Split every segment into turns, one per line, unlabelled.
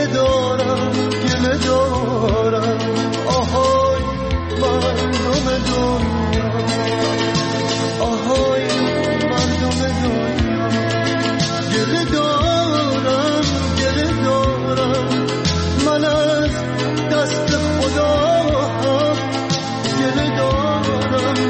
گله دارم گله دارم آهای مردم دنیا آهای مردم دنیا گله دارم من از دست خدا هم گله دارم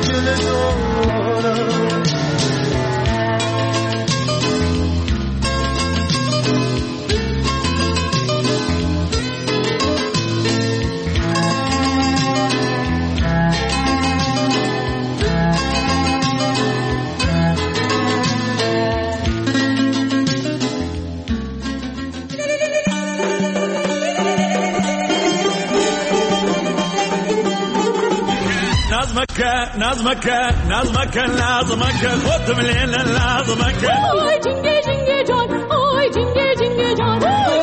نظمك لازمك خد من لازمك
آی جنگه جنگه جان آی جنگه جنگه جان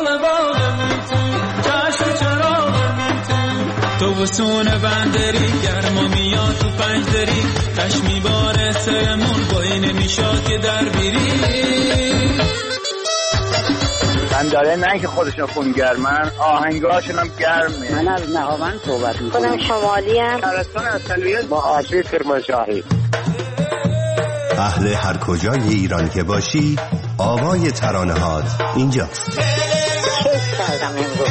چشم چراغ تو وسون بندری گرما میاد تو پنجدری کش میباره سرمون با این نمیشاد که در بیری
من داره نه که خودشون خونگرمن آهنگاشون هم گرمه.
من از نهاوند صحبت میکنم.
خودم شمالی ام.
شهرستان اصلیت با آشی کرمانشاهی.
اهل هر کجای ایران که باشی آوای ترانه‌هات اینجاست.
کیف کردم امروز.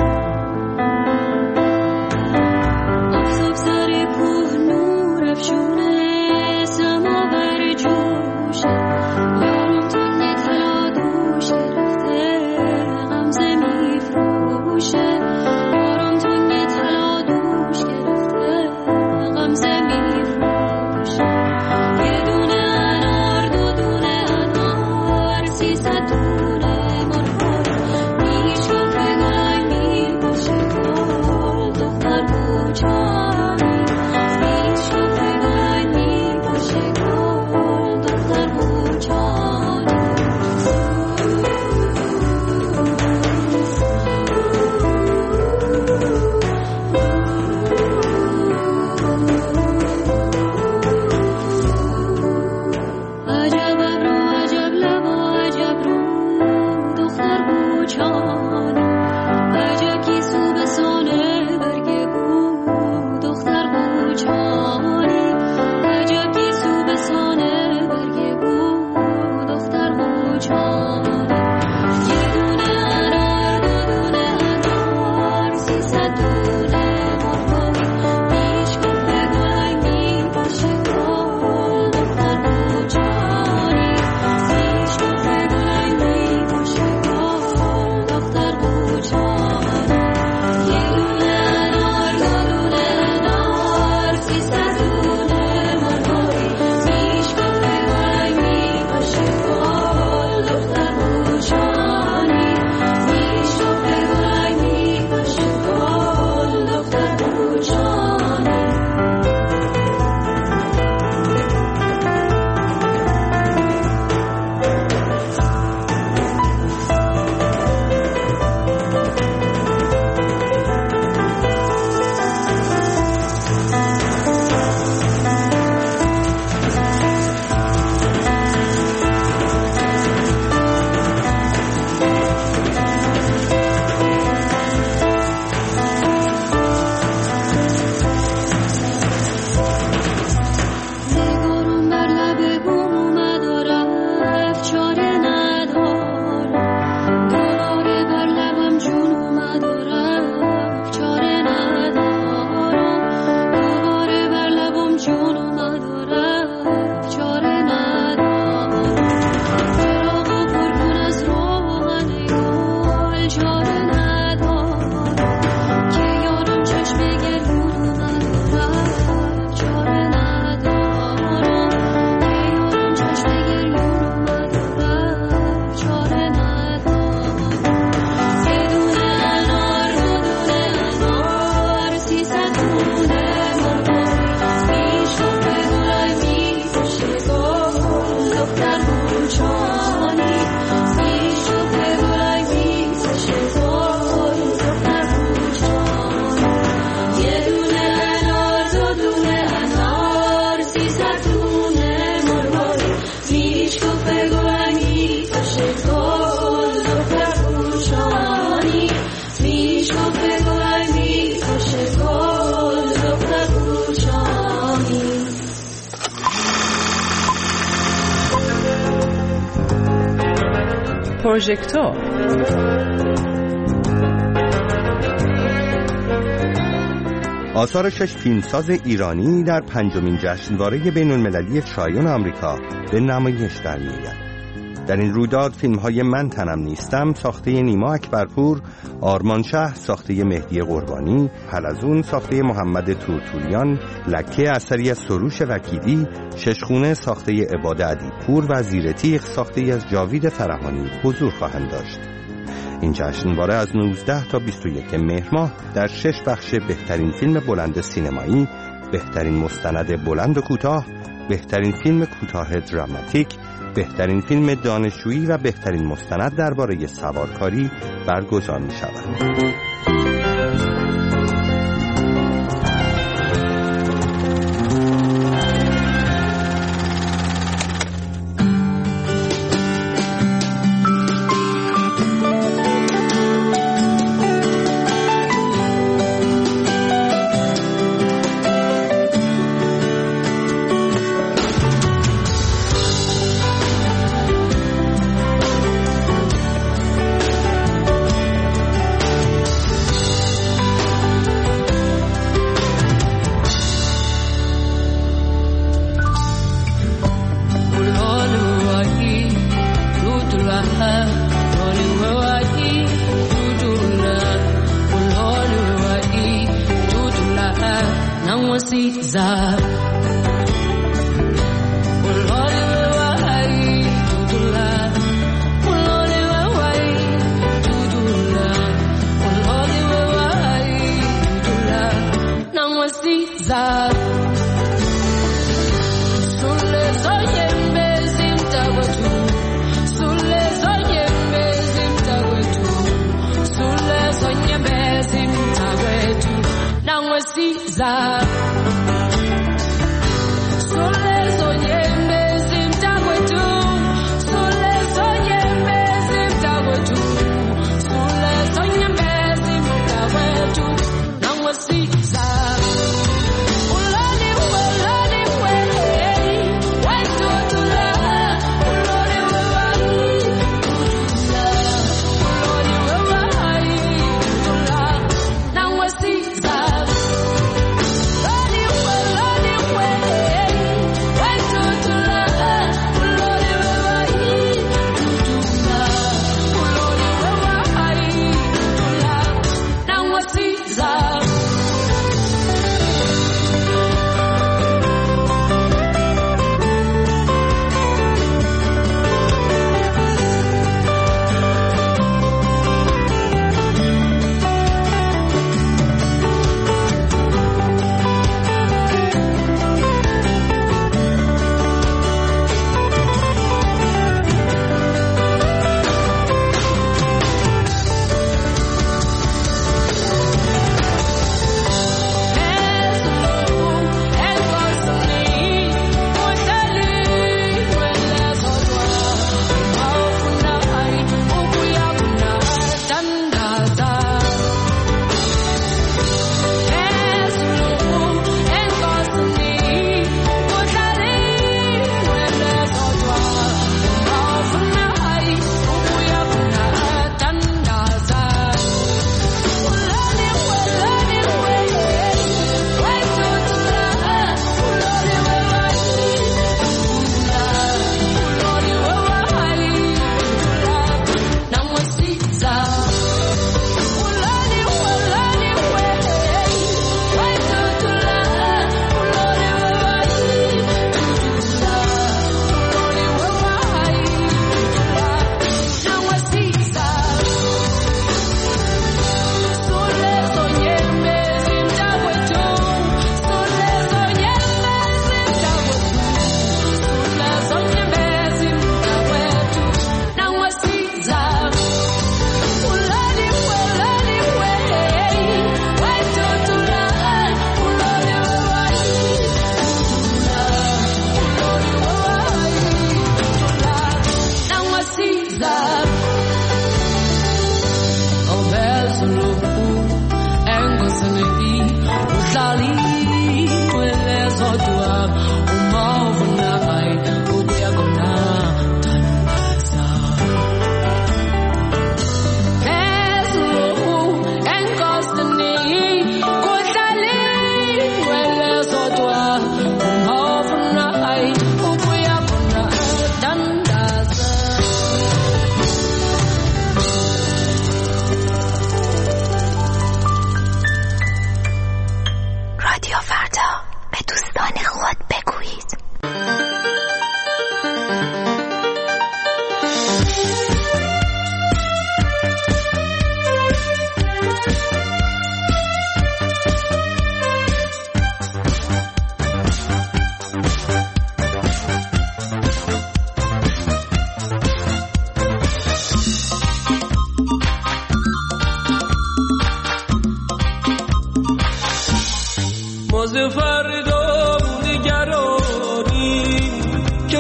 آفتاب سر کوه نور افشون
پروژکتور.
آثار 6 فیلمساز ایرانی در 5مین جشنواره بین‌المللی چایون آمریکا به نمایش در می‌آید. در این رویداد فیلم‌های من تنم نیستم ساخته نیما اکبرپور، آرمانشه ساخته مهدی قربانی، حلزون ساخته محمد تورتوریان، لکه اثری از سروش وکیلی، ششخونه ساخته عباد ادیبپور و زیر تیغ ساخته از جاوید فرهانی حضور خواهند داشت. این جشنواره از 19 تا 21 مهر ماه در 6 بخش بهترین فیلم بلند سینمایی، بهترین مستند بلند و کوتاه، بهترین فیلم کوتاه دراماتیک، بهترین فیلم دانشجویی و بهترین مستند درباره سوارکاری برگزار می شود.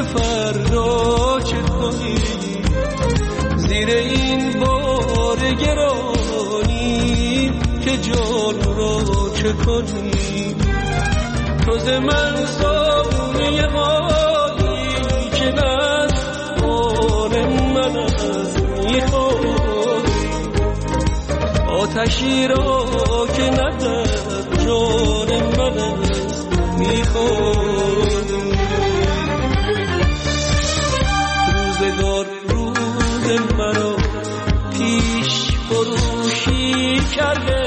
فردا چه کنی، زیر این بار گرانی که جان را چه کنی. تو ز من سامونی حالی که از آن من از میخوری، آتشی را که ندر جان من از میخوری. روزگار روز مرا پیش فروشی کرده،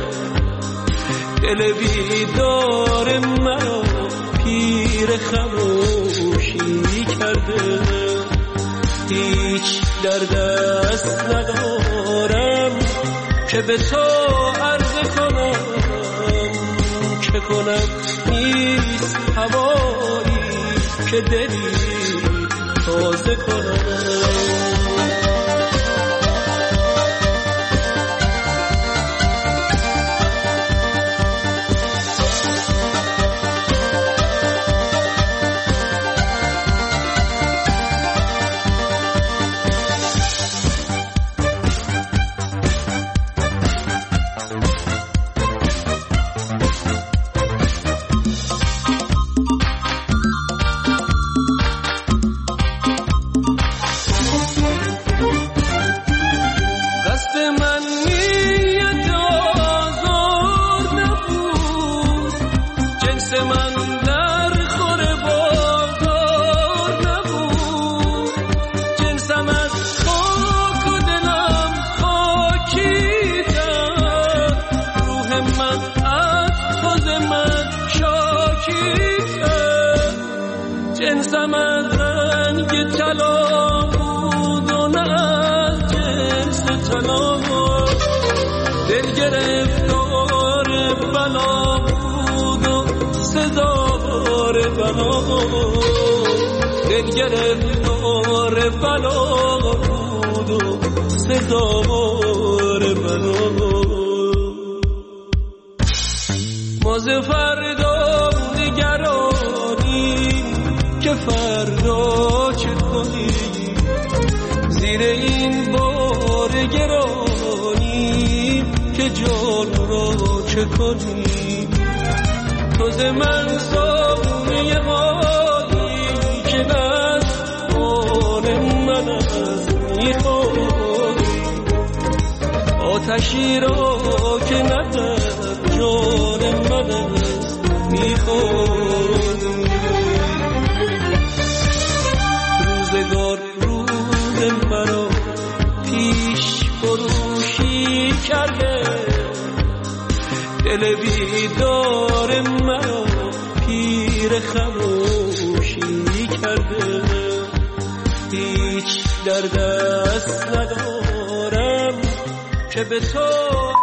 دل بیدار مرا پیر خموشی کرده. هیچ در دست ندارم که به تو عرض کنم، چه کنم نیست هوایی که دلی تازه کنم. جنسم از رنگ طلا بود و نه از جنس طلا، دل گرفتار بلا بود و سزاوار بلا، دل گرفتار بلا بود و سزاوار بلا. ما ز فردا نگرانی که فردا چه کنی، زیر این بار گرانی که جان را چه کنی. تو ز من سامونی حالی که از آن من از میخوری، آتشی را که ندر جان من از میخوری. روزگار روز مرا پیش فروشی کرده، دل بیدار مرا پیر خموشی کرده. هیچ در دست ندارم که به تو